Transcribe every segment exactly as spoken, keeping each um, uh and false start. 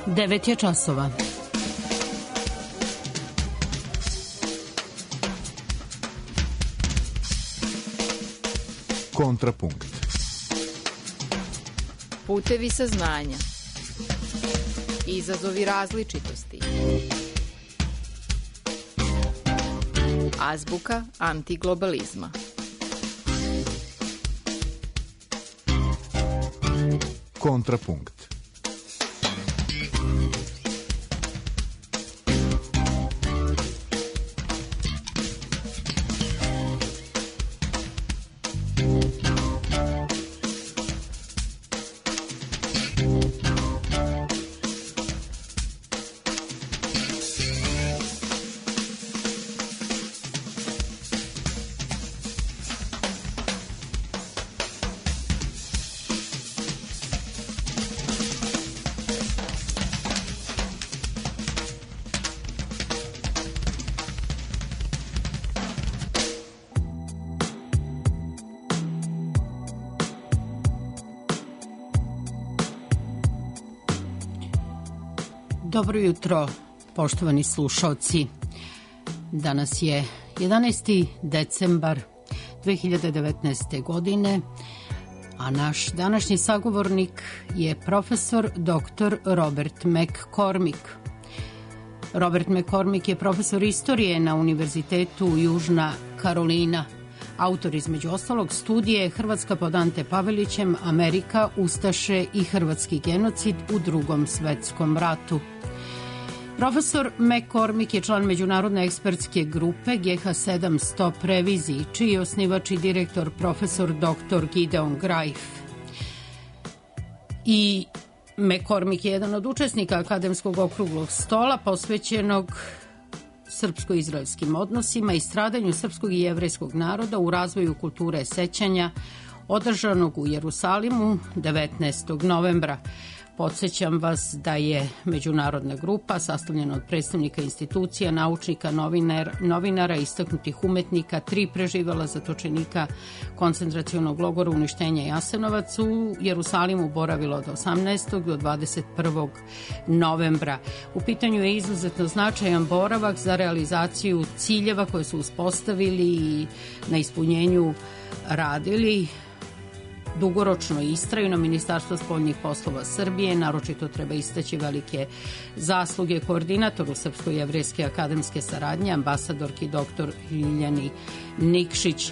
devet je časova. Kontrapunkt. Putevi saznanja. Izazovi različitosti. Azbuka antiglobalizma. Kontrapunkt. Dobro jutro, poštovani slušaoci. Danas je jedanaesti decembar dve hiljade devetnaeste. godine, a naš današnji sagovornik je profesor doktor Robert McCormick. Robert McCormick je profesor istorije na Univerzitetu Južna Karolina. Autor između ostalog studije Hrvatska pod Ante Pavelićem, Amerika, Ustaše i hrvatski genocid u Drugom svetskom ratu. Profesor McCormick je član međunarodne ekspertske grupe G H sedam Stop reviziji, čiji je osnivač i direktor profesor doktor Gideon Greif. I McCormick je jedan od učesnika akademskog okruglog stola posvećenog srpsko-izraelskim odnosima i stradanju srpskog i jevrejskog naroda u razvoju kulture sećanja, održanog u Jerusalimu devetnaestog novembra. Podsećam vas da je međunarodna grupa sastavljena od predstavnika institucija, naučnika, novinar, novinara, istaknutih umetnika, tri preživela zatočenika koncentracionog logora uništenja Jasenovac u Jerusalimu boravilo od osamnaestog do dvadeset prvog novembra. U pitanju je izuzetno značajan boravak za realizaciju ciljeva koje su uspostavili i na ispunjenju radili. Dugoročno istraju na Ministarstvo spoljnih poslova Srbije, naročito treba istaći velike zasluge koordinatoru Srpsko-jevrejske akademske saradnje, ambasadorki doktor Ljiljani Nikšić.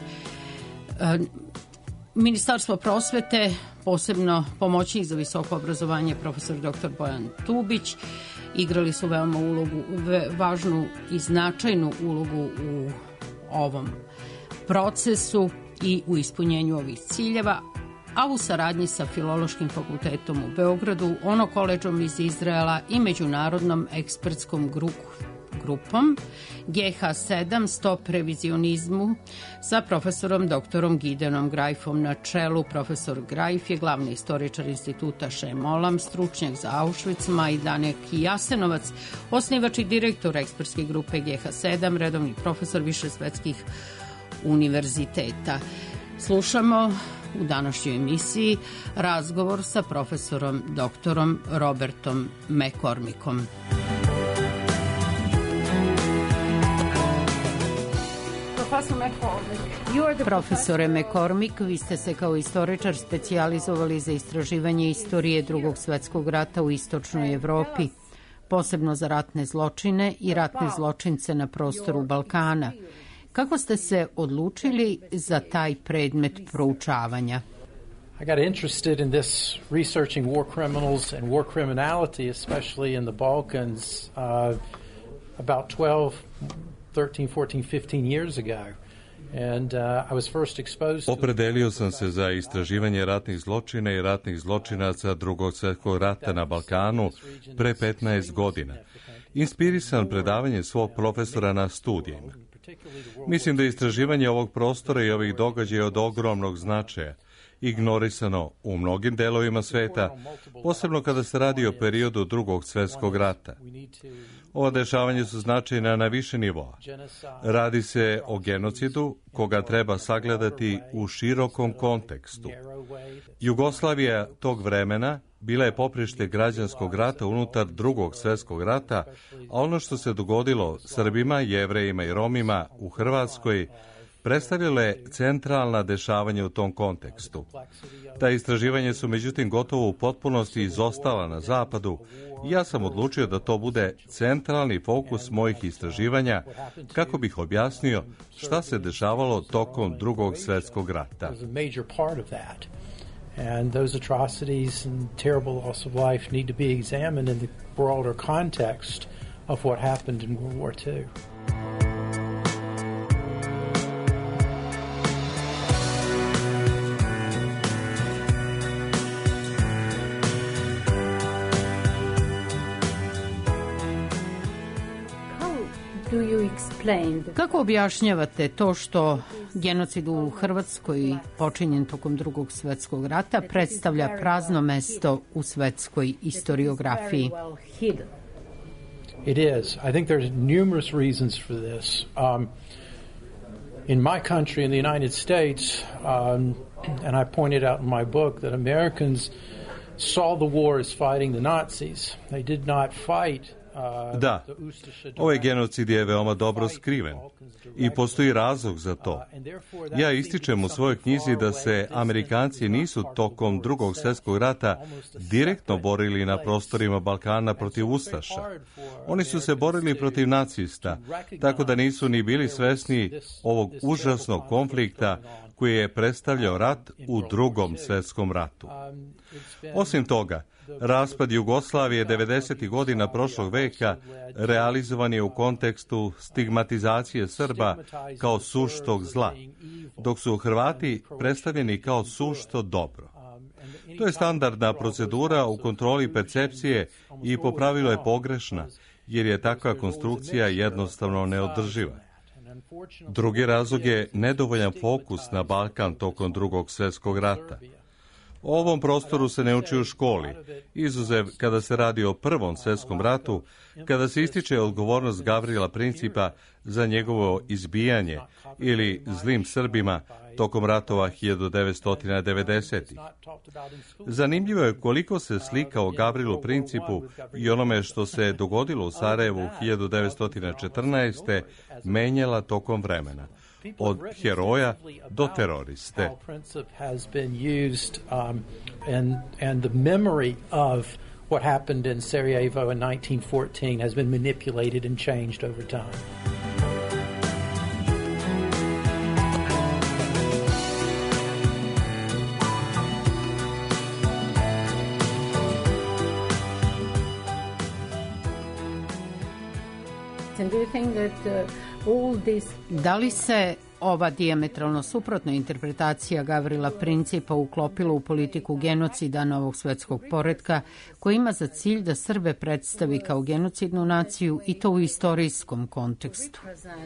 Ministarstvo prosvete, posebno pomoćnik za visoko obrazovanje profesor doktor Bojan Tubić, igrali su veoma ulogu, važnu i značajnu ulogu u ovom procesu i u ispunjenju ovih ciljeva, a u saradnji sa Filološkim fakultetom u Beogradu, ono koledžom iz Izraela i međunarodnom ekspertskom grupom G H sedam Stop revizionizmu sa profesorom doktorom Gideonom Greifom na čelu. Profesor Greif je glavni istoričar instituta Šem Olam, stručnjak za Auschwitz, Majdanek i Jasenovac, osnivač i direktor ekspertske grupe G H sedam, redovni profesor višesvetskih univerziteta. Slušamo u današnjoj emisiji razgovor sa profesorom doktorom Robertom McCormickom. Profesore McCormick, vi ste se kao istoričar specijalizovali za istraživanje istorije Drugog svetskog rata u istočnoj Evropi, posebno za ratne zločine i ratne zločince na prostoru Balkana. Kako ste se odlučili za taj predmet proučavanja? I got interested in this researching war criminals and war criminality, especially in the Balkans, uh, about twelve, thirteen, fourteen, fifteen years ago. And uh, I was first exposed to... Opredelio sam se za istraživanje ratnih zločina i ratnih zločinaca Drugog svjetskog rata na Balkanu pre petnaest godina. Inspirisan predavanjem svog profesora na studijima. Mislim da je istraživanje ovog prostora i ovih događaja od ogromnog značaja, ignorisano u mnogim delovima sveta, posebno kada se radi o periodu Drugog svjetskog rata. Ova dešavanja su značajna na više nivoa. Radi se o genocidu koga treba sagledati u širokom kontekstu. Jugoslavija tog vremena bila je poprište građanskog rata unutar Drugog svjetskog rata, a ono što se dogodilo Srbima, Jevrejima i Romima u Hrvatskoj predstavljalo je centralna dešavanja u tom kontekstu. Ta istraživanja su međutim gotovo u potpunosti izostala na zapadu i ja sam odlučio da to bude centralni fokus mojih istraživanja kako bih objasnio šta se dešavalo tokom Drugog svjetskog rata. And those atrocities and terrible loss of life need to be examined in the broader context of what happened in World War Two. Kako objašnjavate to što genocid u Hrvatskoj počinjen tokom Drugog svjetskog rata predstavlja prazno mesto u svetskoj istoriografiji? It is. I think there's numerous reasons for this. Um, in my country, in the United States, um, and I pointed out in my book that Americans saw the war as fighting the Nazis. They did not fight. Da, ovaj genocid je veoma dobro skriven i postoji razlog za to. Ja ističem u svojoj knjizi da se Amerikanci nisu tokom Drugog svjetskog rata direktno borili na prostorima Balkana protiv ustaša. Oni su se borili protiv nacista, tako da nisu ni bili svesni ovog užasnog konflikta koji je predstavljao rat u Drugom svjetskom ratu. Osim toga, raspad Jugoslavije devedesetih godina prošlog veka realizovan je u kontekstu stigmatizacije Srba kao suštog zla, dok su Hrvati predstavljeni kao sušto dobro. To je standardna procedura u kontroli percepcije i po pravilu je pogrešna, jer je takva konstrukcija jednostavno neodrživa. Drugi razlog je nedovoljan fokus na Balkan tokom Drugog svjetskog rata. O ovom prostoru se ne uči u školi, izuzev kada se radi o Prvom svjetskom ratu, kada se ističe odgovornost Gavrila Principa za njegovo izbijanje ili zlim Srbima tokom ratova hiljadu devetsto devedesetih. Zanimljivo je koliko se slika o Gavrilu Principu i onome što se dogodilo u Sarajevu hiljadu devetsto četrnaeste. menjala tokom vremena, od heroja do teroriste. What happened in Sarajevo in nineteen fourteen has been manipulated and changed over time. And do you think that uh, all this... Da li se ova dijametralno suprotna interpretacija Gavrila Principa uklopila u politiku genocida novog svjetskog poretka, koji ima za cilj da Srbe predstavi kao genocidnu naciju i to u istorijskom kontekstu?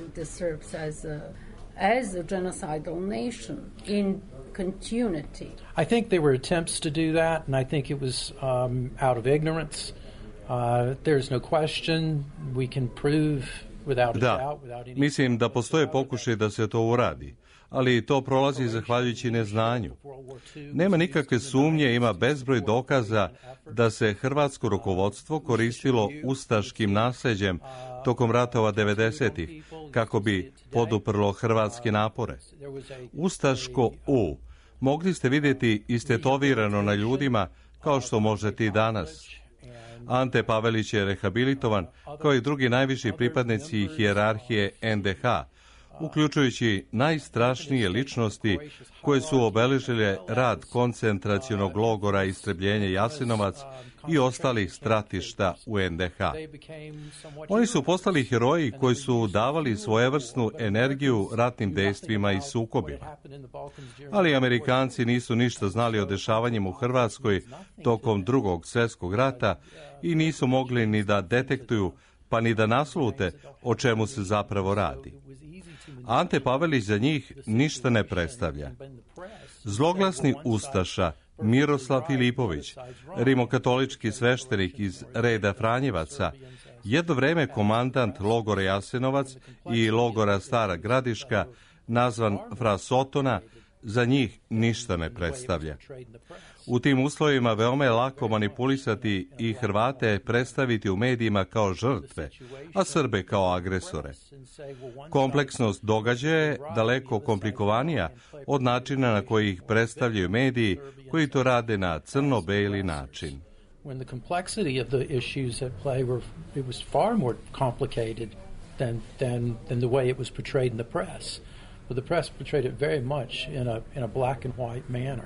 As a genocidal nation in continuity. I think there were attempts to do that, and I think it was um, out of ignorance. Uh, there's no question we can prove without a da, doubt, without any... mislim da postoje pokušaj da se to uradi, ali to prolazi zahvaljujući neznanju. Nema nikakve sumnje, ima bezbroj dokaza da se hrvatsko rukovodstvo koristilo ustaškim nasleđem tokom ratova devedesetih kako bi poduprlo hrvatske napore. Ustaško U mogli ste vidjeti istetovirano na ljudima kao što možete i danas. Ante Pavelić je rehabilitovan kao i drugi najviši pripadnici hijerarhije en de ha, uključujući najstrašnije ličnosti koje su obeležile rad koncentracionog logora istrebljenja Jasenovac i ostalih stratišta u en de ha. Oni su postali heroji koji su davali svojevrsnu energiju ratnim dejstvima i sukobima. Ali Amerikanci nisu ništa znali o dešavanjima u Hrvatskoj tokom Drugog svjetskog rata i nisu mogli ni da detektuju pa ni da naslute o čemu se zapravo radi. Ante Pavelić za njih ništa ne predstavlja. Zloglasni ustaša Miroslav Filipović, rimokatolički sveštenik iz reda Franjevaca, jedno vreme komandant logora Jasenovac i logora Stara Gradiška, nazvan Fra Sotona, za njih ništa ne predstavlja. U tim uslovima veoma je lako manipulisati i Hrvate predstaviti u medijima kao žrtve, a Srbe kao agresore. Kompleksnost događaja je daleko komplikovanija od načina na koji ih predstavljaju mediji koji to rade na crno-beli način. When the complexity of the issues at play were, it was far more complicated than than than the way it was portrayed in the press. But the press portrayed it very much in a in a black and white manner.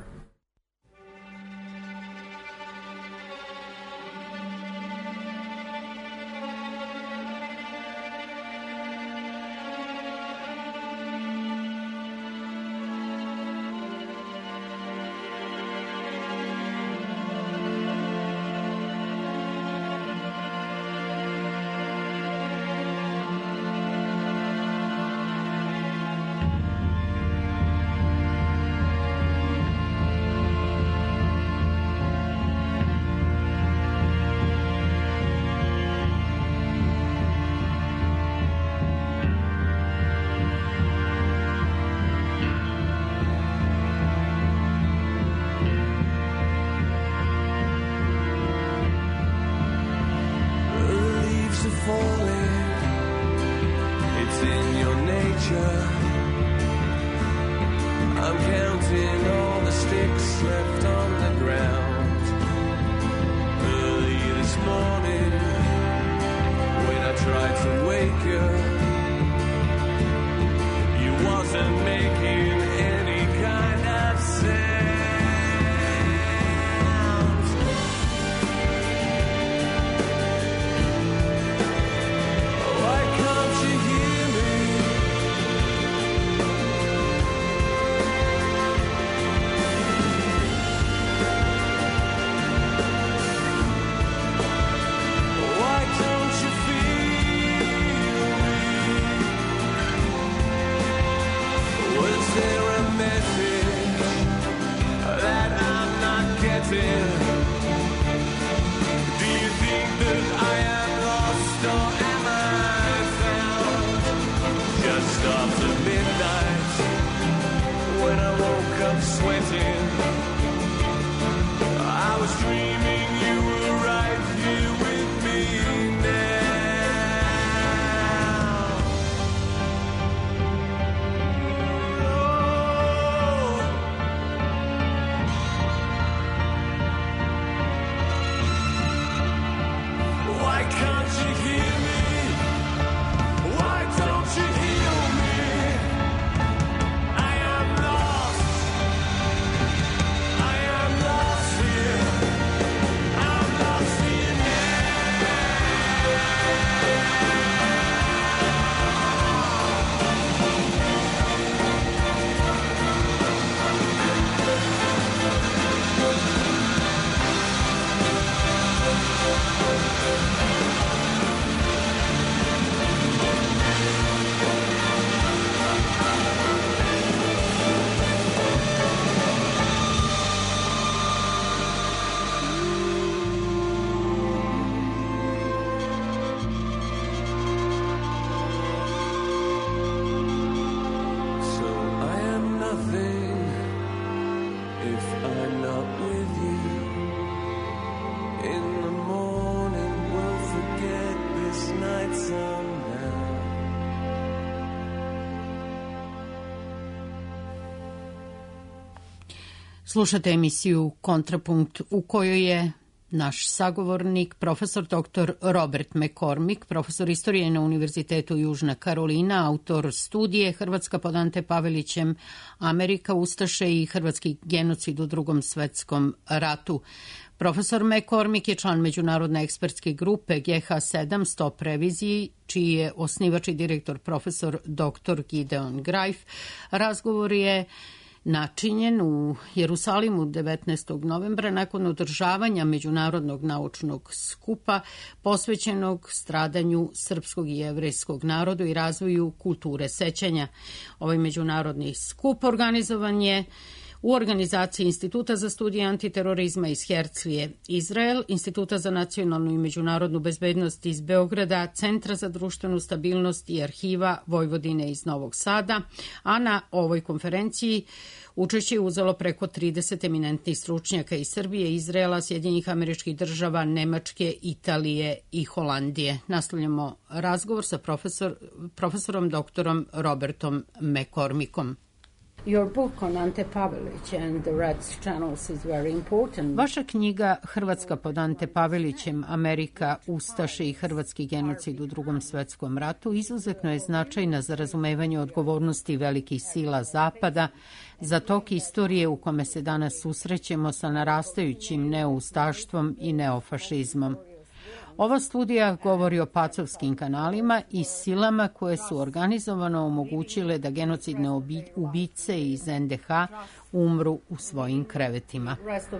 Slušate emisiju Kontrapunkt u kojoj je naš sagovornik, profesor doktor Robert McCormick, profesor istorije na Univerzitetu Južna Karolina, autor studije Hrvatska pod Ante Pavelićem, Amerika, Ustaše i hrvatski genocid u Drugom svetskom ratu. Profesor McCormick je član međunarodne ekspertske grupe G H sedam Stop reviziji, čiji je osnivač i direktor profesor doktor Gideon Greif. Razgovor je načinjen u Jerusalimu devetnaestog novembra nakon održavanja Međunarodnog naučnog skupa posvećenog stradanju srpskog i jevrejskog naroda i razvoju kulture sećanja. Ovaj međunarodni skup organizovan je u organizaciji Instituta za studije antiterorizma iz Herzlije, Izrael, Instituta za nacionalnu i međunarodnu bezbednost iz Beograda, Centra za društvenu stabilnost i Arhiva Vojvodine iz Novog Sada, a na ovoj konferenciji učešće je uzelo preko trideset eminentnih stručnjaka iz Srbije, Izraela, Sjedinjenih Američkih Država, Nemačke, Italije i Holandije. Nastavljamo razgovor sa profesor, profesorom doktorom Robertom McCormickom. Your book on Ante Pavelić and the Red Channels is very important. Vaša knjiga Hrvatska pod Ante Pavelićem, Amerika, Ustaše i hrvatski genocid u Drugom svetskom ratu izuzetno je značajna za razumevanje odgovornosti velikih sila Zapada za tok istorije u kome se danas susrećemo sa narastajućim neoustaštvom i neofašizmom. Ova studija govori o pacovskim kanalima i silama koje su organizovano omogućile da genocidne ubice iz en de ha umru u svojim krevetima.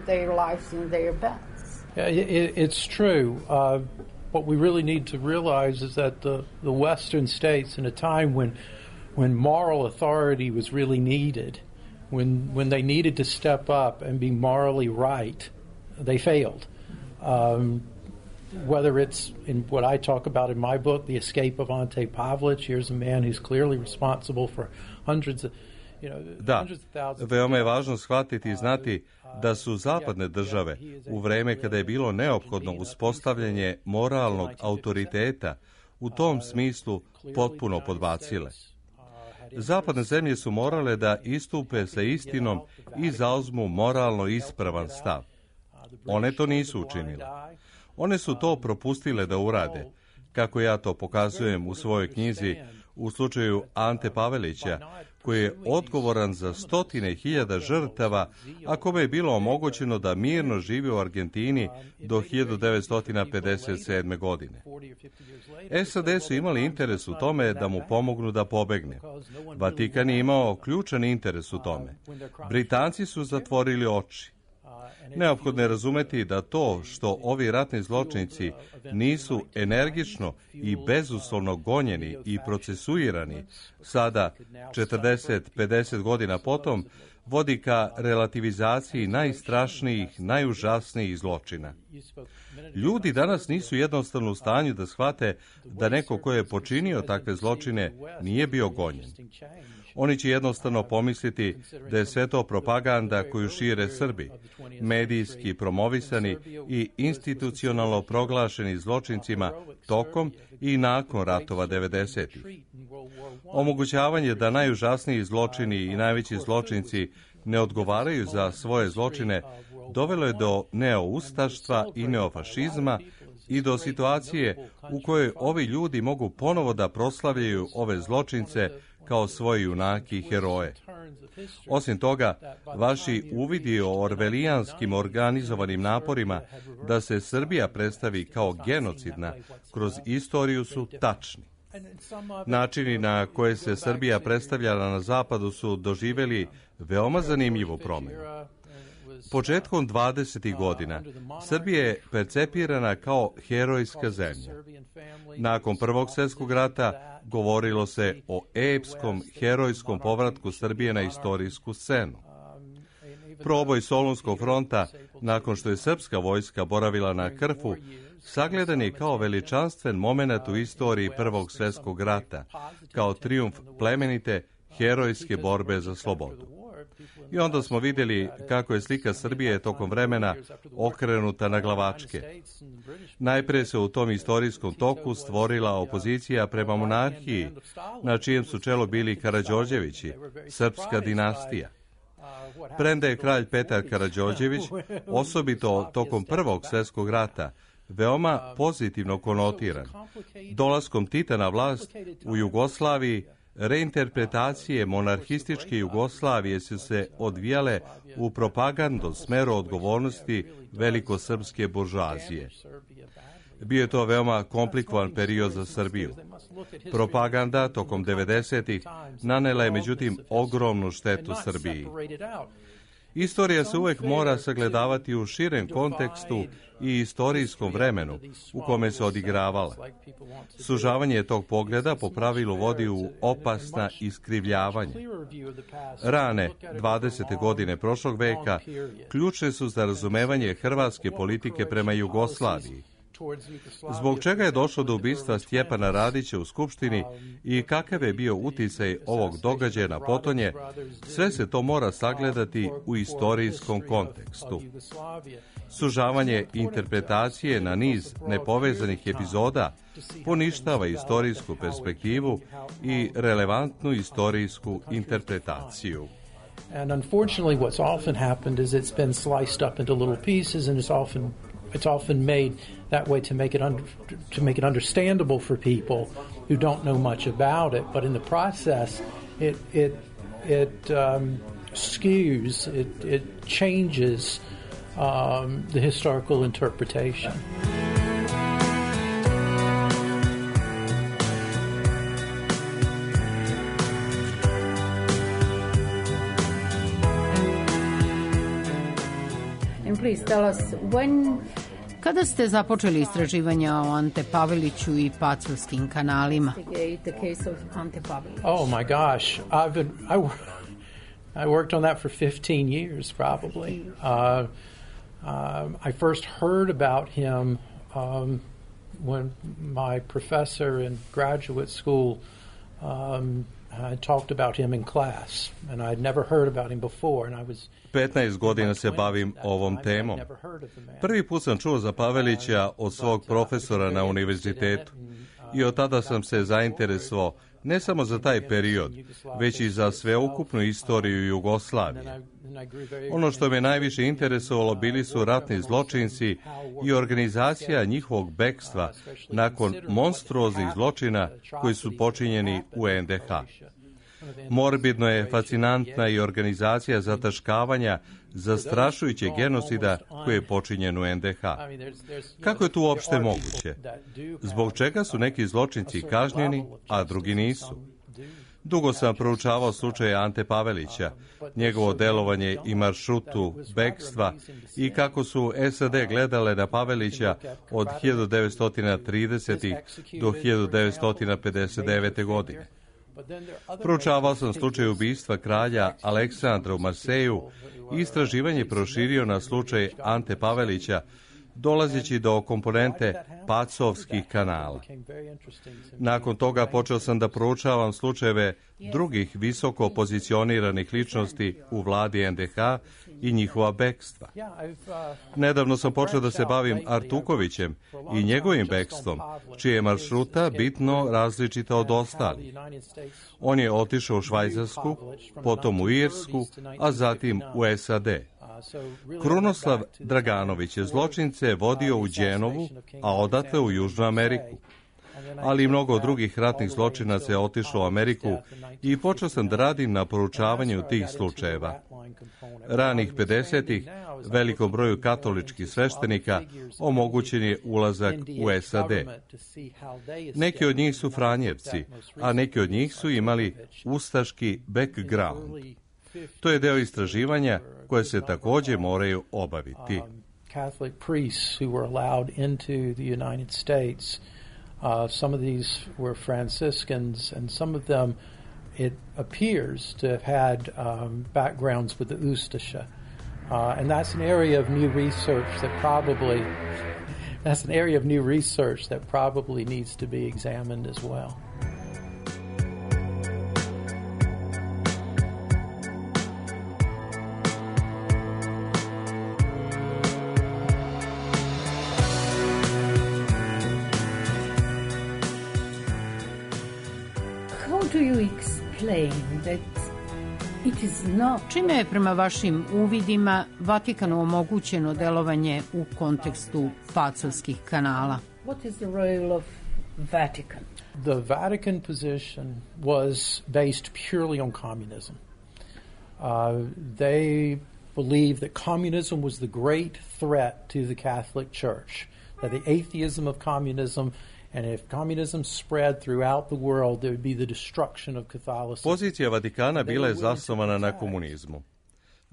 Yeah, it's true. Uh, what we really need to realize is that the, the Western states, in a time when, when moral authority was really needed, when, when they needed to step up and be morally right, they failed. Um, Whether it's in what I talk about in my book, The Escape of Ante Pavelić, here's a man who's clearly responsible for hundreds of, you know, da, hundreds of thousands. Veoma je važno shvatiti i znati da su zapadne države u vreme kada je bilo neophodno uspostavljanje moralnog autoriteta u tom smislu potpuno podbacile. Zapadne zemlje su morale da istupe sa istinom i zauzmu moralno ispravan stav. One to nisu učinile. One su to propustile da urade, kako ja to pokazujem u svojoj knjizi u slučaju Ante Pavelića, koji je odgovoran za stotine hiljada žrtava, a kome je bilo omogućeno da mirno živi u Argentini do hiljadu devetsto pedeset sedme. godine. es a de su imali interes u tome da mu pomognu da pobegne. Vatikan je imao ključan interes u tome. Britanci su zatvorili oči. Neophodno je razumeti da to što ovi ratni zločinci nisu energično i bezuslovno gonjeni i procesuirani, sada četrdeset pedeset godina potom, vodi ka relativizaciji najstrašnijih, najužasnijih zločina. Ljudi danas nisu jednostavno u stanju da shvate da neko ko je počinio takve zločine nije bio gonjen. Oni će jednostavno pomisliti da je sve to propaganda koju šire Srbi, medijski promovisani i institucionalno proglašeni zločincima tokom i nakon ratova devedesetih. Omogućavanje da najužasniji zločini i najveći zločinci ne odgovaraju za svoje zločine dovelo je do neoustaštva i neofašizma i do situacije u kojoj ovi ljudi mogu ponovo da proslavljaju ove zločince kao svoje junake i heroje. Osim toga, vaši uvidi o orvelijanskim organizovanim naporima da se Srbija predstavi kao genocidna kroz istoriju su tačni. Načini na koje se Srbija predstavljala na zapadu su doživjeli veoma zanimljivu promjenu. Početkom dvadesetih godina Srbija je percepirana kao herojska zemlja. Nakon Prvog svjetskog rata govorilo se o epskom, herojskom povratku Srbije na istorijsku scenu. Proboj Solunskog fronta, nakon što je srpska vojska boravila na Krfu, sagledan je kao veličanstven moment u istoriji Prvog svjetskog rata, kao trijumf plemenite, herojske borbe za slobodu. I onda smo vidjeli kako je slika Srbije tokom vremena okrenuta na glavačke. Najprije se u tom istorijskom toku stvorila opozicija prema monarhiji, na čijem su čelu bili Karađorđevići, srpska dinastija. Premda je kralj Petar Karađorđević, osobito tokom Prvog svjetskog rata, veoma pozitivno konotiran. Dolaskom Tita na vlast u Jugoslaviji, reinterpretacije monarhističke Jugoslavije su se odvijale u propagandnom smeru odgovornosti velikosrpske buržoazije. Bio je to veoma komplikovan period za Srbiju. Propaganda tokom devedesetih nanela je međutim ogromnu štetu Srbiji. Istorija se uvek mora sagledavati u širem kontekstu i istorijskom vremenu u kome se odigravala. Sužavanje tog pogleda po pravilu vodi u opasna iskrivljavanja. Rane dvadesete godine prošlog veka ključne su za razumevanje hrvatske politike prema Jugoslaviji. Zbog čega je došlo do ubistva Stjepana Radića u Skupštini i kakav je bio uticaj ovog događaja na potonje, sve se to mora sagledati u istorijskom kontekstu. Sužavanje interpretacije na niz nepovezanih epizoda poništava istorijsku perspektivu i relevantnu istorijsku interpretaciju. And unfortunately what's often happened is it's been sliced up into little pieces and it's often It's often made that way to make it under, to make it understandable for people who don't know much about it. But in the process, it it it um, skews, it it changes um, the historical interpretation. And please tell us when. Kada ste započeli istraživanja o Ante Paveliću i Pacovskim kanalima? The case of Ante Pavelić. Oh my gosh, I've been I, I worked on that for fifteen years probably. Uh, um, I first heard about him um, when my professor in graduate school um, I talked about him in class, and I'd never heard about him before, and I was petnaest godina se bavim ovom temom. Prvi put sam čuo za Pavelića od svog profesora na univerzitetu i od tada sam se zainteresovao ne samo za taj period, već i za sveukupnu istoriju Jugoslavije. Ono što me najviše interesovalo bili su ratni zločinci i organizacija njihovog bekstva nakon monstruoznih zločina koji su počinjeni u en de ha. Morbidno je fascinantna i organizacija zataškavanja zastrašujućeg genocida koji je počinjen u en de ha. Kako je to uopšte moguće? Zbog čega su neki zločinci kažnjeni, a drugi nisu? Dugo sam proučavao slučaje Ante Pavelića, njegovo delovanje i maršrutu bekstva i kako su es a de gledale na Pavelića od hiljadu devetsto tridesetih do hiljadu devetsto pedeset devete. godine. Proučavao sam slučaj ubistva kralja Aleksandra u Marseju i istraživanje proširio na slučaj Ante Pavelića, dolazeći do komponente Pacovskih kanala. Nakon toga počeo sam da proučavam slučajeve drugih visoko pozicioniranih ličnosti u vladi en de ha i njihova bekstva. Nedavno sam počeo da se bavim Artukovićem i njegovim bekstvom, čije je maršruta bitno različita od ostalih. On je otišao u Švajcarsku, potom u Irsku, a zatim u es a de. Krunoslav Draganović je zločince vodio u Đenovu, a odatle u Južnu Ameriku. Ali i mnogo drugih ratnih zločinaca je otišlo u Ameriku i počeo sam da radim na poručavanju tih slučajeva. Ranih pedesetih velikom broju katoličkih sveštenika omogućen je ulazak u es a de. Neki od njih su Franjevci, a neki od njih su imali ustaški background. To je deo istraživanja koje se također moraju obaviti. Catholic priests who were allowed into the United States. Uh, some of these were Franciscans, and some of them, it appears to have had um, backgrounds with the Ustasha. Uh, and that's an area of new research that probably, that's an area of new research that probably needs to be examined as well. Do you explain that it is not... Čime je prema vašim uvidima Vatikanu omogućeno delovanje u kontekstu Pacovskih kanala? What is the role of Vatican? The Vatican position was based purely on communism. Uh, they believed that communism was the great threat to the Catholic Church, that the atheism of communism. And if communism spread throughout the world, there would be the destruction of Catholicism. Pozicija Vatikana bila je zasnovana na komunizmu.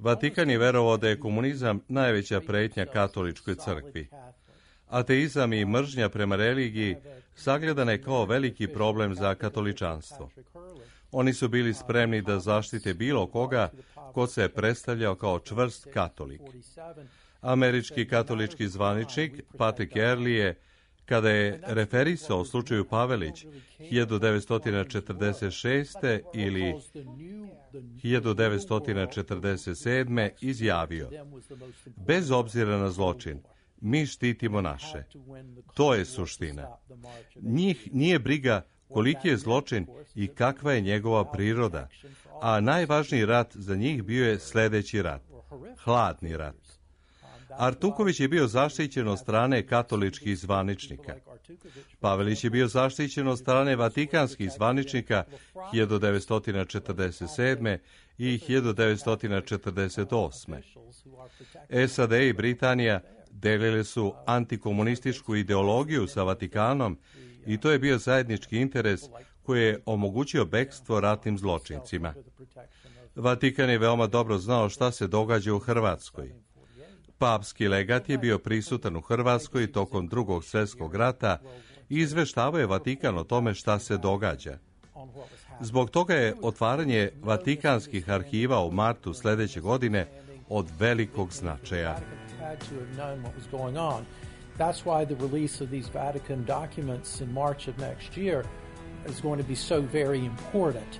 Vatikan je verovao da je komunizam najveća pretnja katoličkoj crkvi. Ateizam i mržnja prema religiji sagledana je kao veliki problem za katoličanstvo. Oni su bili spremni da zaštite bilo koga ko se predstavljao kao čvrst katolik. Američki katolički zvaničnik Patrick Earley je, kada je referisao o slučaju Pavelić hiljadu devetsto četrdeset šeste ili hiljadu devetsto četrdeset sedme izjavio: bez obzira na zločin, mi štitimo naše. To je suština. Njih nije briga koliki je zločin i kakva je njegova priroda, a najvažniji rat za njih bio je sljedeći rat, hladni rat. Artuković je bio zaštićen od strane katoličkih zvaničnika. Pavelić je bio zaštićen od strane vatikanskih zvaničnika hiljadu devetsto četrdeset sedme i hiljadu devetsto četrdeset osme. S A D i Britanija delile su antikomunističku ideologiju sa Vatikanom i to je bio zajednički interes koji je omogućio bekstvo ratnim zločincima. Vatikan je veoma dobro znao šta se događa u Hrvatskoj. Papski legat je bio prisutan u Hrvatskoj tokom Drugog svjetskog rata i izveštavao je Vatikan o tome šta se događa. Zbog toga je otvaranje vatikanskih arhiva u martu sljedeće godine od velikog značaja. That's why the release of these Vatican documents in March of next year is going to be so very important.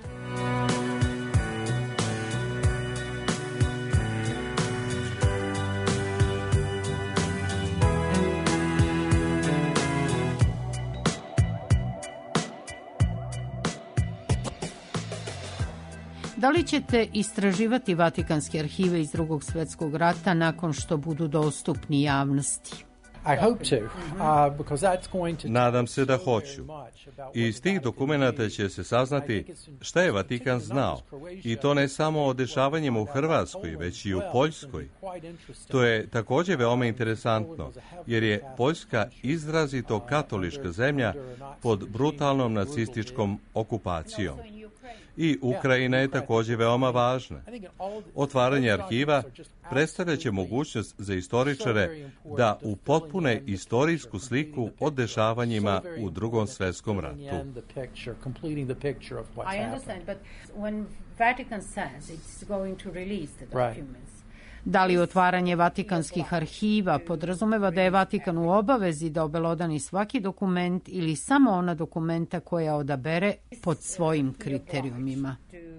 Da li ćete istraživati vatikanske arhive iz Drugog svjetskog rata nakon što budu dostupni javnosti? I hope to, uh, because that's going to... Nadam se da hoću. Iz tih dokumenata će se saznati šta je Vatikan znao. I to ne samo o dešavanjima u Hrvatskoj, već i u Poljskoj. To je također veoma interesantno, jer je Poljska izrazito katolička zemlja pod brutalnom nacističkom okupacijom. I Ukrajina je također veoma važna. Otvaranje arhiva predstavlja će mogućnost za istoričare da upotpune istorijsku sliku o dešavanjima u Drugom svjetskom ratu. I understand, but when Vatican says it's going to release the documents, da li otvaranje vatikanskih arhiva podrazumeva da je Vatikan u obavezi da obelodani svaki dokument ili samo ona dokumenta koja odabere pod svojim kriterijumima?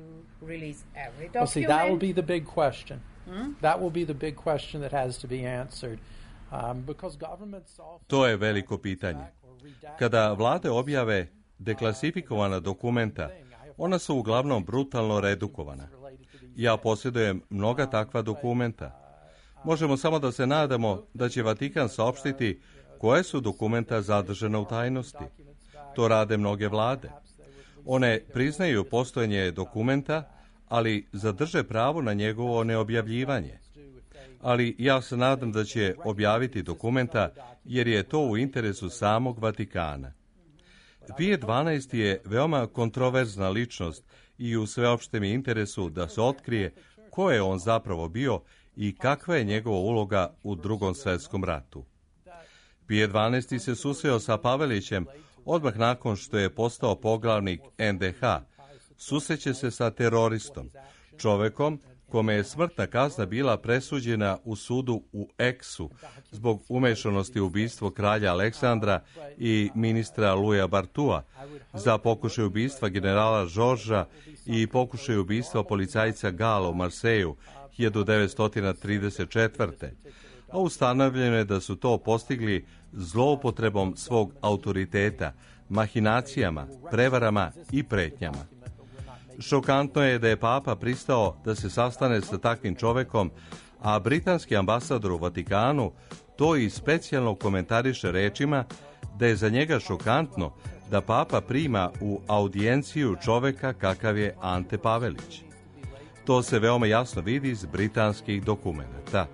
Well, see, that will be the big question. Hmm? That will be the big question that has to be answered. Um, because governments also... To je veliko pitanje. Kada vlade objave deklasifikovana dokumenta, ona su uglavnom brutalno redukovana. Ja posjedujem mnoga takva dokumenta. Možemo samo da se nadamo da će Vatikan saopštiti koje su dokumenta zadržana u tajnosti. To rade mnoge vlade. One priznaju postojanje dokumenta, ali zadrže pravo na njegovo neobjavljivanje. Ali ja se nadam da će objaviti dokumenta, jer je to u interesu samog Vatikana. Pije dvanaesti je veoma kontroverzna ličnost i u sveopštem je interesu da se otkrije ko je on zapravo bio i kakva je njegova uloga u Drugom svjetskom ratu. Pije dvanaesti se susreo sa Pavelićem odmah nakon što je postao poglavnik N D H. Susreće se sa teroristom, čovekom kome je smrtna kazna bila presuđena u sudu u Eksu zbog umešanosti u ubistvo kralja Aleksandra i ministra Luja Bartua, za pokušaj ubistva generala Žorža i pokušaj ubistva policajca Gala u Marseju hiljadu devetsto trideset četvrte. A ustanovljeno je da su to postigli zloupotrebom svog autoriteta, mahinacijama, prevarama i pretnjama. Šokantno je da je Papa pristao da se sastane sa takvim čovekom, a britanski ambasador u Vatikanu to i specijalno komentariše rečima da je za njega šokantno da Papa prima u audijenciju čoveka kakav je Ante Pavelić. To se veoma jasno vidi iz britanskih dokumenata.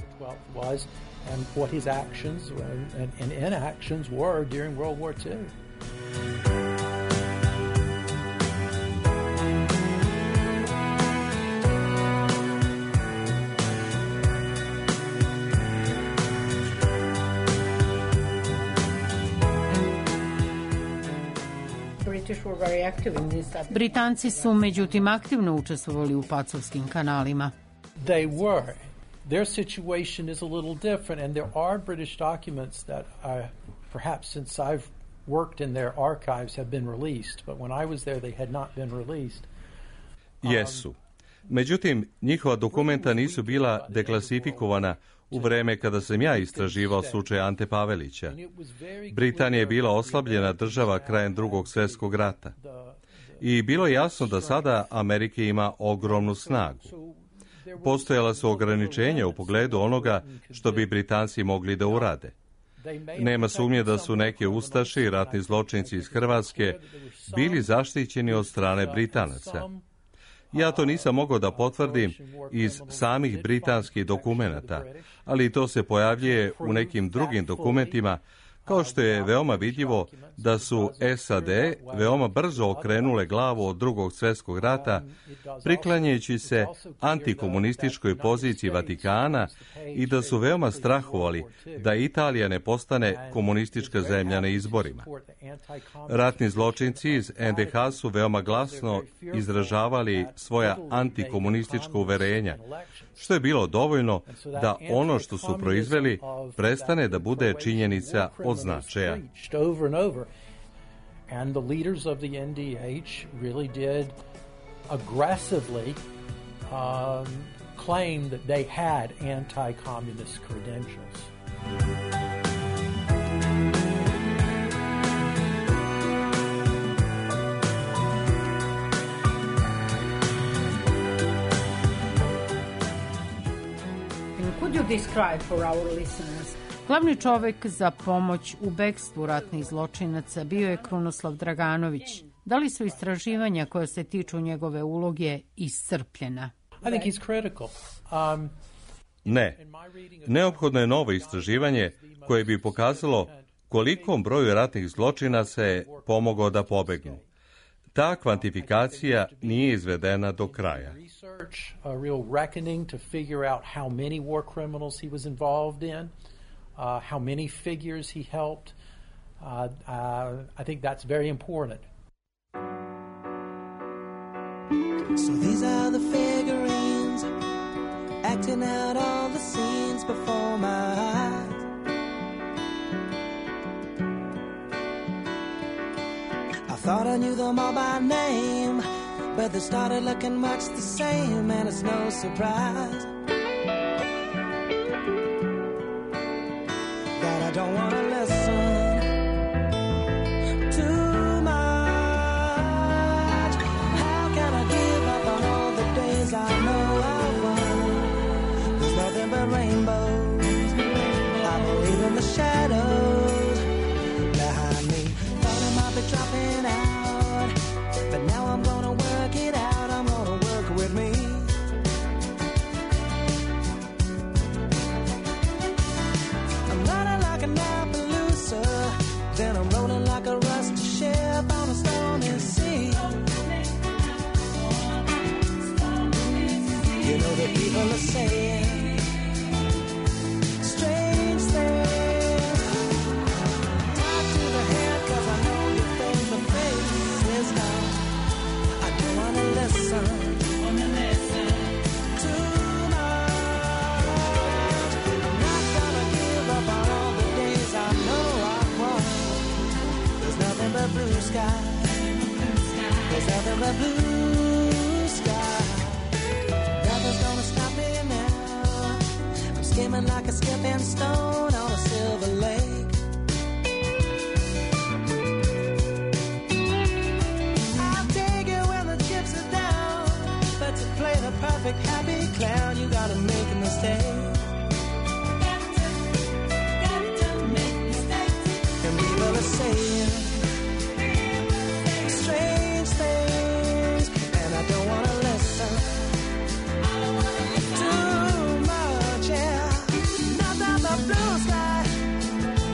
And what his actions and, and inactions were during World War Two. Britanci su međutim aktivno učestvovali u pacovskim kanalima. They were. Their situation is a little different, and there are British documents that uh, perhaps since I've worked in their archives have been released, but when I was there they had not been released. Um, Jesu. Međutim, njihova dokumenta nisu bila deklasifikovana u vreme kada sam ja istraživao slučaj Ante Pavelića. Britanija je bila oslabljena država krajem Drugog svjetskog rata. I bilo je jasno da sada Amerika ima ogromnu snagu. Postojala su ograničenja u pogledu onoga što bi Britanci mogli da urade. Nema sumnje da su neke ustaše i ratni zločinci iz Hrvatske bili zaštićeni od strane Britanaca. Ja to nisam mogao da potvrdim iz samih britanskih dokumenata, ali to se pojavljuje u nekim drugim dokumentima, kao što je veoma vidljivo da su S A D veoma brzo okrenule glavu od Drugog svjetskog rata, priklanjajući se antikomunističkoj poziciji Vatikana i da su veoma strahovali da Italija ne postane komunistička zemlja na izborima. Ratni zločinci iz N D H su veoma glasno izražavali svoja antikomunistička uverenja, što je bilo dovoljno da ono što su proizveli prestane da bude činjenica od značaja. And the leaders of the N D H really did aggressively um, claim that they had anti-communist credentials. Could you describe for our listeners? Glavni čovek za pomoć u bekstvu ratnih zločinaca bio je Krunoslav Draganović. Da li su istraživanja koja se tiču njegove uloge iscrpljena? I think he's critical. Um, Ne. Neophodno je novo istraživanje koje bi pokazalo kolikom broju ratnih zločina se pomogao da pobegnu. Ta kvantifikacija nije izvedena do kraja. A real reckoning to figure out how many war criminals he was involved in. Uh, how many figures he helped. Uh, uh, I think that's very important. So these are the figurines acting out all the scenes before my eyes. I thought I knew them all by name, but they started looking much the same, and it's no surprise I don't want to listen too much. How can I give up on all the days I know I've won? There's nothing but rainbows. I believe in the shadows behind me. Thought I might be dropping out, but now I'm gonna work it out. I'm gonna work with me. Then I'm rolling like a rusty ship on a stormy sea. You know the people are saying strange things. Talk to the head, cause I know your face, the face is gone. I don't wanna listen too much. I'm not gonna give up on all the days I know I've won. There's nothing but blue sky. There's nothing but blue sky. Nothing's gonna stop me now. I'm skimming like a skipping stone on a silver lake. I'll take it when the chips are down, but to play the perfect happy clown, you gotta make a mistake. And people are saying strange things, and I don't wanna listen too much. Yeah, not that the blue sky.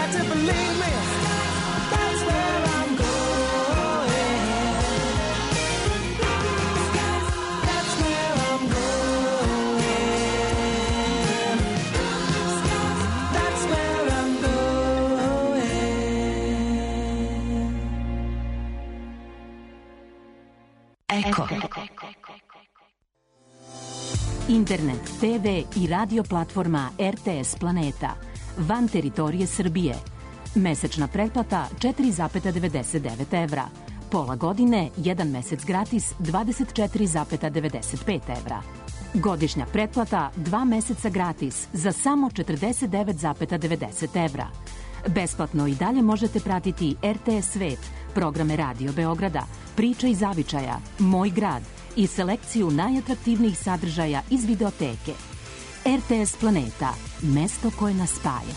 got to believe me. That's where I'm going. That's where I'm going. That's where I'm going. Eko. Internet, te ve i radio platforma R T S Planeta. Van teritorije Srbije. Mesečna pretplata četiri zarez devedeset devet evra. Pola godine, jedan mesec gratis dvadeset četiri zarez devedeset pet evra. Godišnja pretplata dva meseca gratis za samo četrdeset devet zarez devedeset evra. Besplatno i dalje možete pratiti R T S Svet, programe Radio Beograda, Priča iz zavičaja, Moj grad i selekciju najatraktivnijih sadržaja iz videoteke. R T S Planeta, mesto koje nas spaja.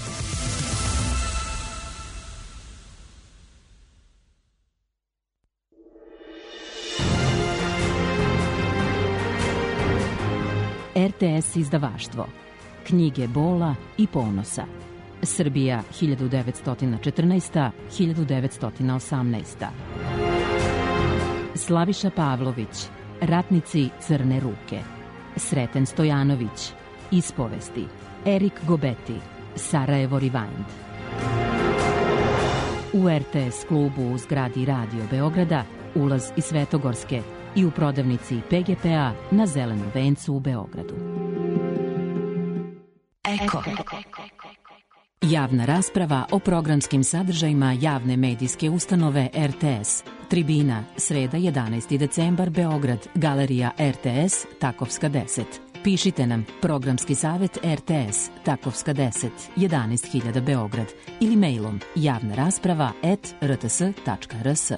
R T S izdavaštvo. Knjige bola i ponosa. Srbija hiljadu devetsto četrnaesta do hiljadu devetsto osamnaesta. Slaviša Pavlović, Ratnici Crne ruke. Sreten Stojanović, Ispovesti. Erik Gobeti, Sarajevo Rewind. U R T S klubu u zgradi Radio Beograda, ulaz iz Svetogorske i u prodavnici P G P-a na Zelenom vencu u Beogradu. Eko. Javna rasprava o programskim sadržajima javne medijske ustanove R T S. Tribina, sreda jedanaesti decembar, Beograd, Galerija R T S, Takovska deset. Pišite nam programski savet R T S, Takovska deset, jedanaest hiljada Beograd ili mailom javna rasprava at r t s tačka r s.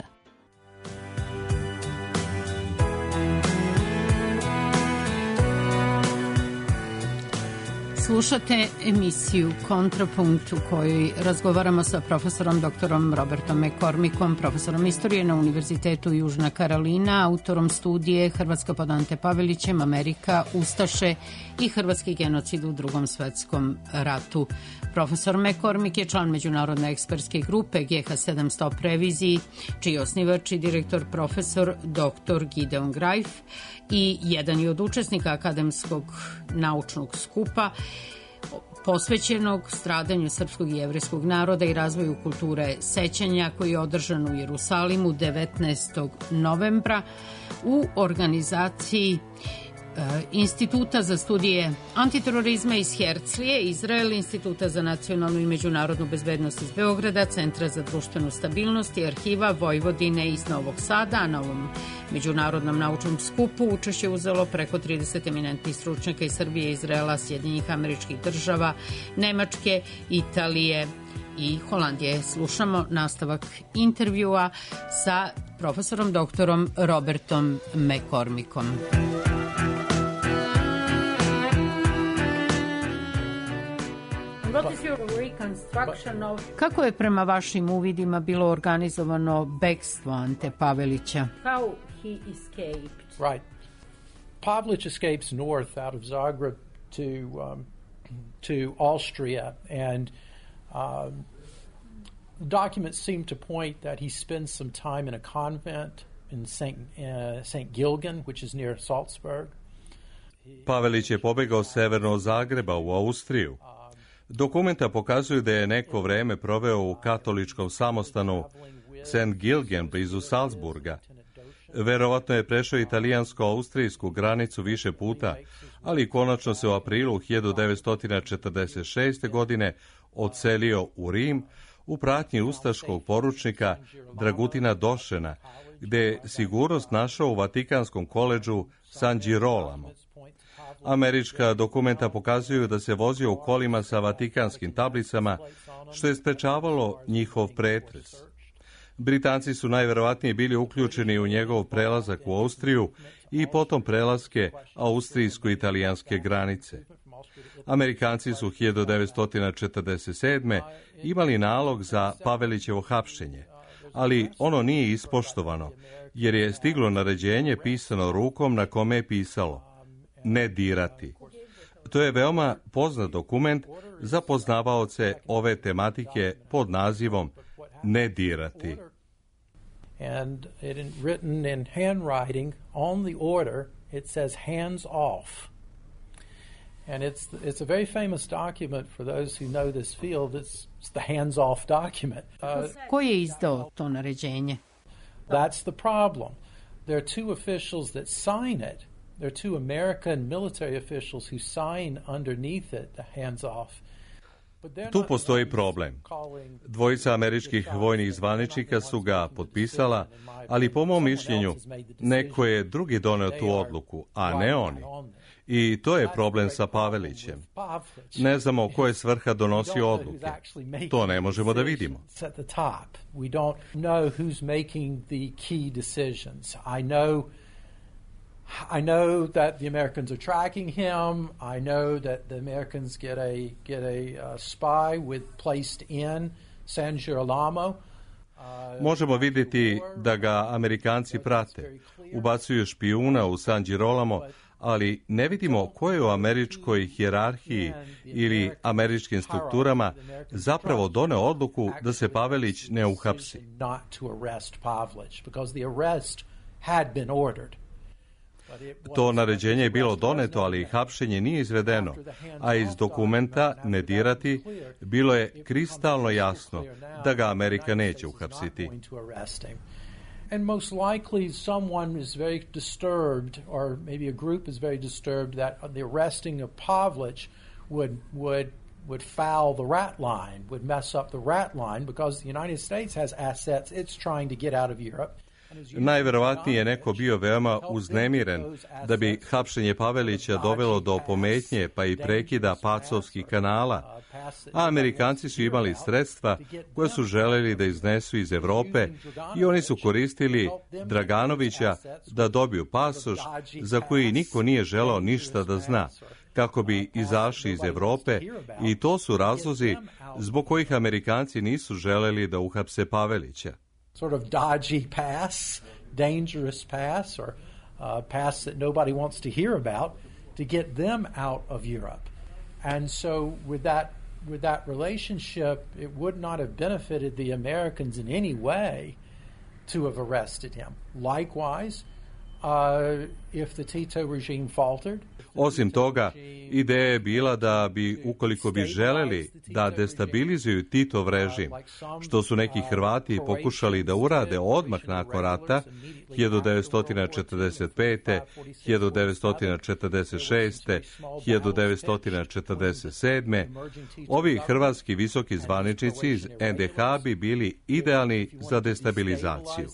Slušate emisiju Kontrapunkt u kojoj razgovaramo sa profesorom doktorom Robertom McCormickom, profesorom istorije na Univerzitetu Južna Karolina, autorom studije Hrvatska pod Ante Pavelićem, Amerika, Ustaše i hrvatski genocid u Drugom svetskom ratu. Profesor McCormick je član međunarodne ekspertske grupe G H sedamsto Previziji, čiji je osnivač i direktor profesor doktor Gideon Greif i jedan je od učesnika akademskog naučnog skupa posvećenog stradanju srpskog i jevrejskog naroda i razvoju kulture sećanja, koji je održan u Jerusalimu devetnaestog novembra u organizaciji Instituta za studije antiterorizma iz Herzlije, Izrael, Instituta za nacionalnu i međunarodnu bezbednost iz Beograda, Centra za društvenu stabilnost i Arhiva Vojvodine iz Novog Sada. A na ovom međunarodnom naučnom skupu učešće uzelo preko trideset eminentnih stručnjaka iz Srbije, Izraela, Sjedinjenih Američkih Država, Nemačke, Italije i Holandije. Slušamo nastavak intervjua sa profesorom doktorom Robertom McCormickom. Kako je prema vašim uvidima bilo organizovano bekstvo Ante Pavelića? How he escaped. Right. Pavelić escapes north out of Zagreb to um, to Austria, and um, documents seem to point that he spends some time in a convent in Saint uh, Saint Gilgen, which is near Salzburg. Pavelić je pobegao severno od Zagreba u Austriju. Dokumenta pokazuju da je neko vreme proveo u katoličkom samostanu Saint Gilgen blizu Salzburga. Verovatno je prešao italijansko-austrijsku granicu više puta, ali konačno se u aprilu hiljadu devetsto četrdeset šeste. godine odselio u Rim u pratnji ustaškog poručnika Dragutina Došena, gde je sigurnost našao u Vatikanskom koledžu San Girolamo. Američka dokumenta pokazuju da se vozio u kolima sa vatikanskim tablicama, što je sprečavalo njihov pretres. Britanci su najverovatnije bili uključeni u njegov prelazak u Austriju i potom prelaske austrijsko-italijanske granice. Amerikanci su hiljadu devetsto četrdeset sedme. imali nalog za Pavelićevo hapšenje, ali ono nije ispoštovano, jer je stiglo naređenje pisano rukom na kome je pisalo ne dirati. To je veoma poznat dokument za poznavaoce ove tematike pod nazivom Ne dirati. And it is written in handwriting on the order, it says hands off. And it's it's a very famous document for those who know this field. It's, it's the hands off document. Uh, Ko je izdao to naređenje? That's the problem. There are two officials that sign it. There are two American military officials who sign underneath it, the hands off. Tu postoji problem. Dvojica američkih vojnih zvaničnika su ga potpisala, ali po mom mišljenju neko je drugi doneo tu odluku, a ne oni. I to je problem sa Pavelićem. Ne znamo ko je svrha donosio odluke. To ne možemo da vidimo. We don't know who's making the key decisions. I know I know that the Americans are tracking him. I know that the Americans get a get a uh, spy with placed in San Girolamo. Uh, Možemo vidjeti da ga Amerikanci prate. Ubacuju špijuna u San Girolamo, ali ne vidimo ko je u američkoj hijerarhiji ili američkim strukturama zapravo doneo odluku da se Pavelić ne uhapsi. To naređenje je bilo doneto, ali hapšenje nije izvedeno, a iz dokumenta Ne dirati bilo je kristalno jasno da ga Amerika neće uhapsiti. And most likely someone is very disturbed, or maybe a group is very disturbed that the arresting of Pavlich would would would foul the rat line, would mess up the rat line, because the United States has assets it's trying to get out of Europe. Najverovatnije je neko bio veoma uznemiren da bi hapšenje Pavelića dovelo do pometnje pa i prekida Pacovskih kanala, a Amerikanci su imali sredstva koje su želeli da iznesu iz Evrope i oni su koristili Draganovića da dobiju pasoš za koji niko nije želeo ništa da zna, kako bi izašli iz Evrope, i to su razlozi zbog kojih Amerikanci nisu želeli da uhapse Pavelića. Sort of dodgy pass, dangerous pass, or uh, pass that nobody wants to hear about, to get them out of Europe. And so with that with that relationship, it would not have benefited the Americans in any way to have arrested him. Likewise, uh, if the Tito regime faltered. Osim toga, ideja je bila da bi, ukoliko bi želeli da destabilizuju Titov režim, što su neki Hrvati pokušali da urade odmah nakon rata, hiljadu devetsto četrdeset pete, hiljadu devetsto četrdeset šeste, hiljadu devetsto četrdeset sedme, ovi hrvatski visoki zvaničnici iz en de ha bi bili idealni za destabilizaciju.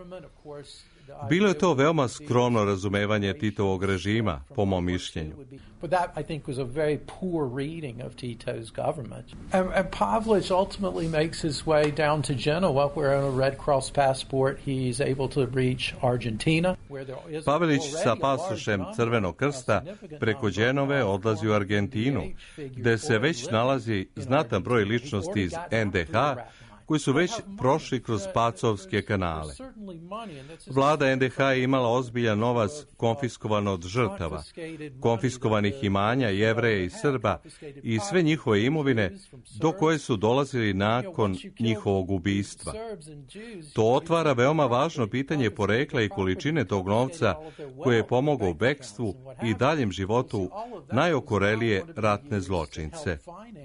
Bilo je to veoma skromno razumevanje Titovog režima, po mom mišljenju. But that, I think, was a very poor reading of Tito's government. And, and Pavlich ultimately makes his way down to Genoa, where on a Red Cross passport he's able to reach Argentina. Pavelić sa pasošem Crvenog krsta preko Genove odlazi u Argentinu, gde se već nalazi znatan broj ličnosti iz en de ha, koji su već prošli kroz Pacovske kanale. Vlada en de ha je imala ozbiljan novac konfiskovan od žrtava, konfiskovanih imanja Jevreja i Srba i sve njihove imovine do koje su dolazili nakon njihovog ubistva. To otvara veoma važno pitanje porekla i količine tog novca koje je pomogao u bekstvu i daljem životu najokorelije ratne zločince.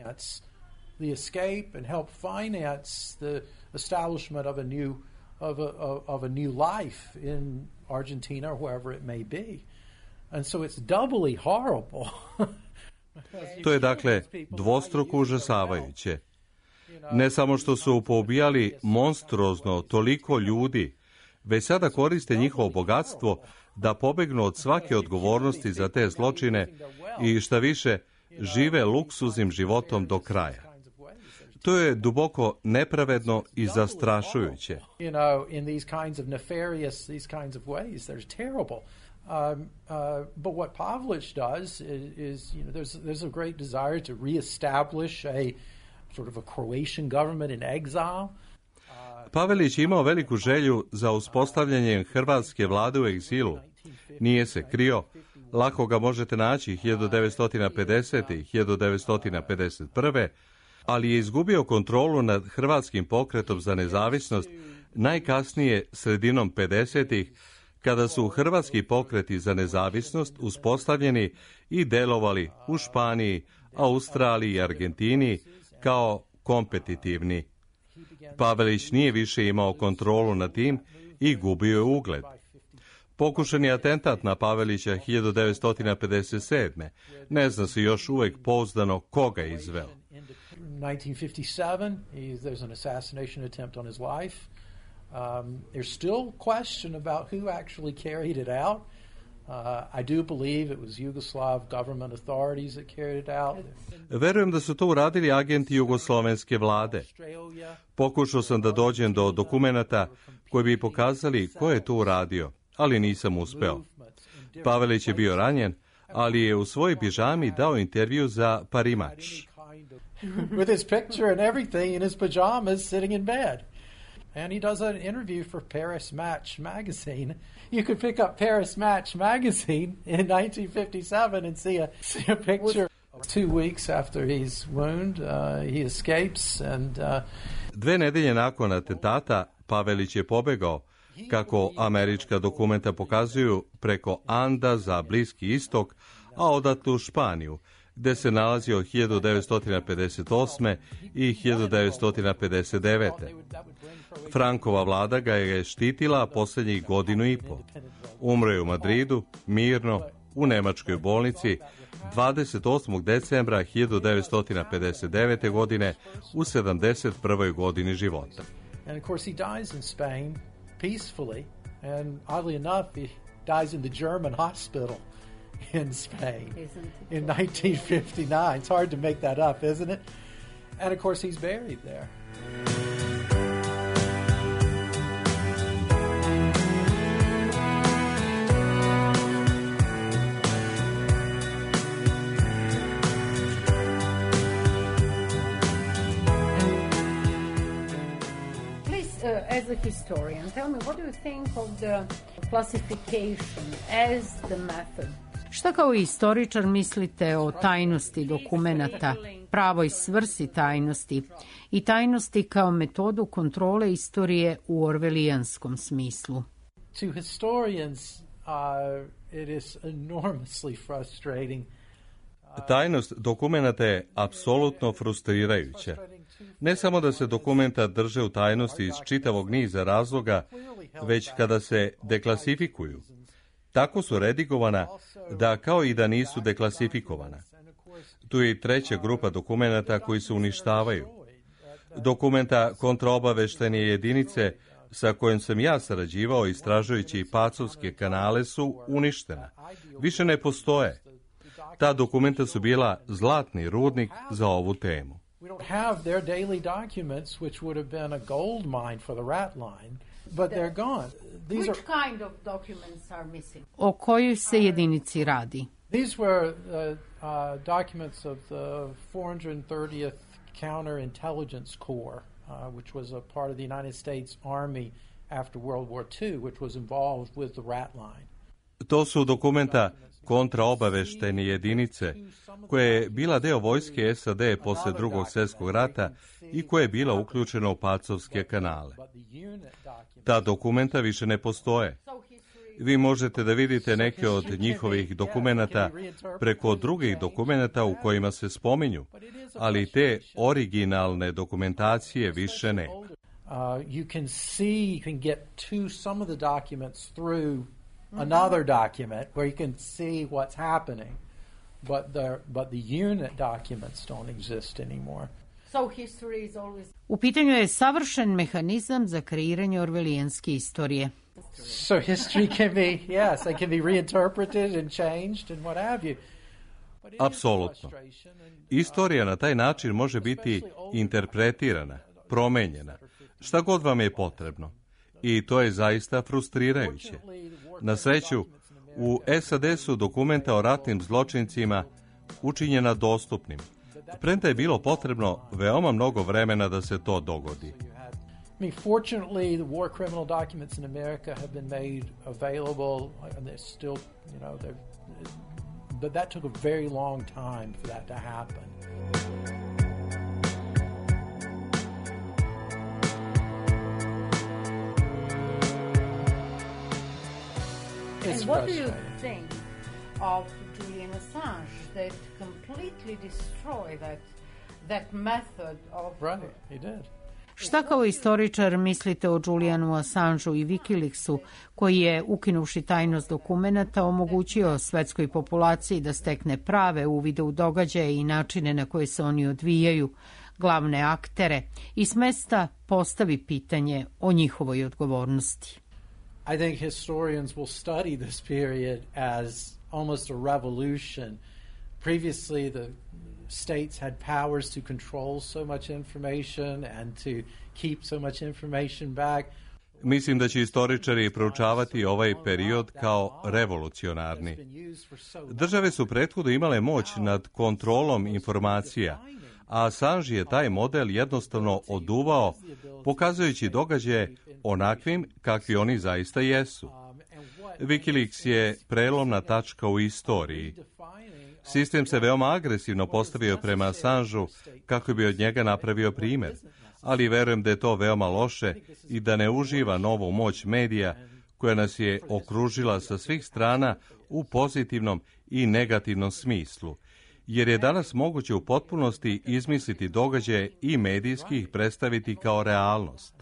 The escape and help finance the establishment of a new of a of a new life in Argentina or wherever it may be. And so it's doubly horrible. To je dakle dvostruko užasavajuće. Ne samo što su poubijali monstruozno toliko ljudi, već sada koriste njihovo bogatstvo da pobegnu od svake odgovornosti za te zločine i šta više, žive luksuznim životom do kraja. To je duboko nepravedno i zastrašujuće. You know, in these kinds of nefarious, these kinds of ways, they're terrible. Um, uh, but what Pavlich does is, is, you know, there's there's a great desire to reestablish a sort of a Croatian government in exile. Pavelić je imao veliku želju za uspostavljanjem hrvatske vlade u egzilu. Nije se krio. Lako ga možete naći hiljadu devetsto pedesete. i hiljadu devetsto pedeset prve. ali je izgubio kontrolu nad hrvatskim pokretom za nezavisnost najkasnije sredinom pedesetih, kada su hrvatski pokreti za nezavisnost uspostavljeni i delovali u Španiji, Australiji i Argentini kao kompetitivni. Pavelić nije više imao kontrolu nad tim i gubio je ugled. Pokušani atentat na Pavelića hiljadu devetsto pedeset sedme. Ne zna se još uvijek pouzdano ko ga je izveo. nineteen fifty-seven, he, there's an assassination attempt on his life. Um, there's still question about who actually carried it out. Uh, I do believe it was Yugoslav government authorities that carried it out. Verujem da su to uradili agenti jugoslovenske vlade. Pokušao sam da dođem do dokumenata koji bi pokazali ko je to uradio, ali nisam uspeo. Pavelić je bio ranjen, ali je u svojoj pižami dao intervju za Parimač. With his picture and everything in his pajamas sitting in bed. And he does an interview for Paris Match magazine. You could pick up Paris Match magazine in nineteen fifty-seven and see a, see a picture. Two weeks after his wound, uh, he escapes and... Uh, Dve nedelje nakon atentata, Pavelić je pobegao, kako američka dokumenta pokazuju, preko Anda za Bliski istok, a odatle u Španiju, gde se nalazio hiljadu devetsto pedeset osme. i hiljadu devetsto pedeset devete. Frankova vlada ga je štitila posljednjih godinu i po. Umro je u Madridu, mirno, u nemačkoj bolnici, dvadeset osmog decembra hiljadu devetsto pedeset devete. godine, u sedamdeset prvoj godini života. And of course he dies in Spain peacefully, and oddly enough he dies in the German hospital in Spain in nineteen fifty-nine. It's hard to make that up, isn't it? And of course he's buried there. As a historian, tell me, what do you think of the classification as the method? Šta kao istoričar mislite o tajnosti dokumenata, pravoj svrsi tajnosti i tajnosti kao metodu kontrole istorije u orvelijanskom smislu? To historians, uh, it is enormously frustrating. Tajnost dokumenata je apsolutno frustrirajuća. Ne samo da se dokumenta drže u tajnosti iz čitavog niza razloga, već kada se deklasifikuju. Tako su redigovana da kao i da nisu deklasifikovana. Tu je i treća grupa dokumenata koji se uništavaju. Dokumenta kontraobaveštajne jedinice sa kojim sam ja sarađivao istražujući pacovske kanale su uništena. Više ne postoje. Ta dokumenta su bila zlatni rudnik za ovu temu. We don't have their daily documents, which would have been a gold mine for the rat line, but they're gone. These Which are, kind of documents are missing? O kojoj se jedinici radi? these were uh, uh, documents of the four hundred thirtieth Counterintelligence Corps, uh, which was a part of the United States Army after World War Two, which was involved with the rat line. To su dokumenta kontraobaveštajne jedinice, koja je bila deo vojske S A D posle drugog svjetskog rata i koja je bila uključena u pacovske kanale. Ta dokumenta više ne postoje. Vi možete da vidite neke od njihovih dokumenata preko drugih dokumenata u kojima se spominju, ali te originalne dokumentacije više ne. Uh, you can see, you can get to some of the documents through another document where you can see what's happening, but the but the unit documents don't exist anymore. So history is always... U pitanju je savršen mehanizam za kreiranje orvelijanske istorije. So history can be, yes, it can be reinterpreted and changed and what have you. But it is a Apsolutno. frustration and, uh, Istorija na taj način može biti interpretirana, promenjena, šta god vam je potrebno. I to je zaista frustrirajuće. Na sreću, u S A D su dokumenta o ratnim zločincima učinjena dostupnim. Premda je bilo potrebno veoma mnogo vremena da se to dogodi. I mean, fortunately, the war criminal documents in America have been made available, and they're still, you know, they're, but that took a very long time for that to happen. It's and what do you frustrating. think of Julian Assange that completely destroyed that that method of... Right, he did. Šta kao istoričar mislite o Julianu Assangeu i Wikileaksu, koji je, ukinuvši tajnost dokumenata, omogućio svetskoj populaciji da stekne prave uvide u događaje i načine na koje se oni odvijaju, glavne aktere, i s mesta postavi pitanje o njihovoj odgovornosti? I think historians will study this period as almost a revolution. Previously, the states had powers to control so much information and to keep so much information back. Mislim da će istoričari proučavati ovaj period kao revolucionarni. Države su prethodno imale moć nad kontrolom informacija, a Assange je taj model jednostavno oduvao, pokazujući događaje onakvim kakvi oni zaista jesu. Wikileaks je prelomna tačka u istoriji. Sistem se veoma agresivno postavio prema Assangeu kako bi od njega napravio primer, ali verujem da je to veoma loše i da ne uživa novu moć medija koja nas je okružila sa svih strana u pozitivnom i negativnom smislu, jer je danas moguće u potpunosti izmisliti događaje i medijski ih predstaviti kao realnost.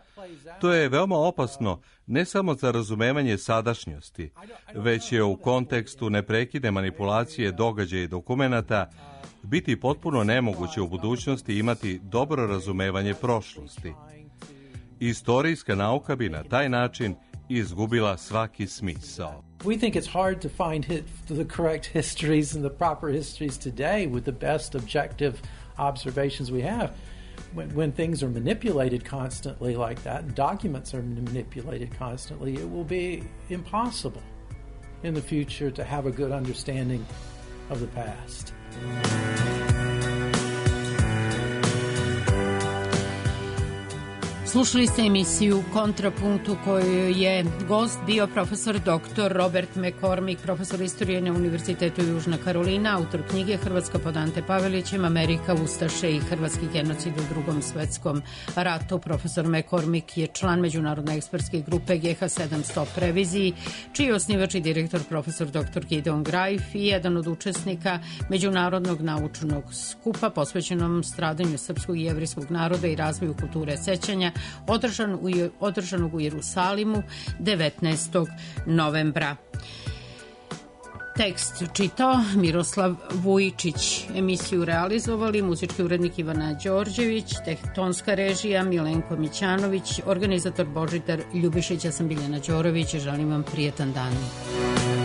To je veoma opasno ne samo za razumevanje sadašnjosti, već je u kontekstu neprekidne manipulacije događaja i dokumenata biti potpuno nemoguće u budućnosti imati dobro razumevanje prošlosti. Istorijska nauka bi na taj način izgubila svaki smisao. We think it's hard to find hit, the correct histories and the proper histories today with the best objective observations we have. When, when things are manipulated constantly like that, and documents are manipulated constantly, it will be impossible in the future to have a good understanding of the past. Slušali ste emisiju Kontrapunkt u kojoj je gost bio profesor doktor Robert McCormick, profesor istorije na Univerzitetu Južna Karolina, autor knjige Hrvatska pod Ante Pavelićem, Amerika, Ustaše i hrvatski genocid u Drugom svetskom ratu. Profesor McCormick je član međunarodne ekspertske grupe G H sedam Stop reviziji, čiji je osnivač i direktor profesor doktor Gideon Greif i jedan od učesnika međunarodnog naučnog skupa posvećenom stradanju srpskog i jevrijskog naroda i razvoju kulture sećanja, Održan u, održanog u Jerusalimu devetnaestog novembra. Tekst čitao Miroslav Vujičić, emisiju realizovali muzički urednik Ivana Đorđević, tonska režija Milenko Mićanović, organizator Božidar Ljubišić, ja sam Biljana Đorović, želim vam prijetan dan.